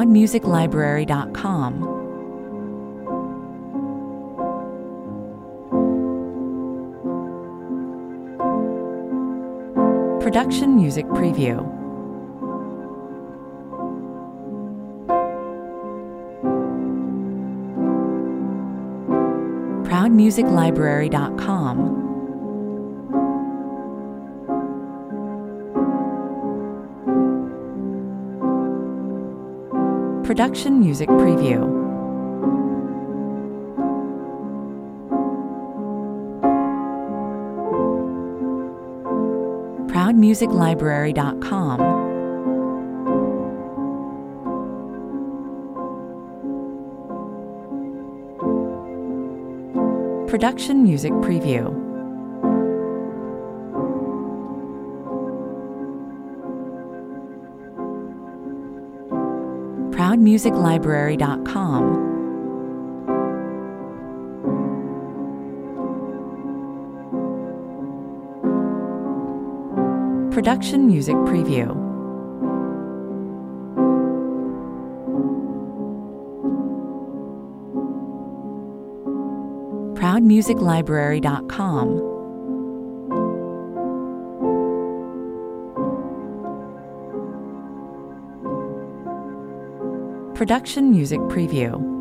ProudMusicLibrary.com. Production Music Preview. ProudMusicLibrary.com. Production Music Preview. ProudMusicLibrary.com. Production Music Preview. ProudMusicLibrary.com. Production Music Preview. ProudMusicLibrary.com. Production Music Preview.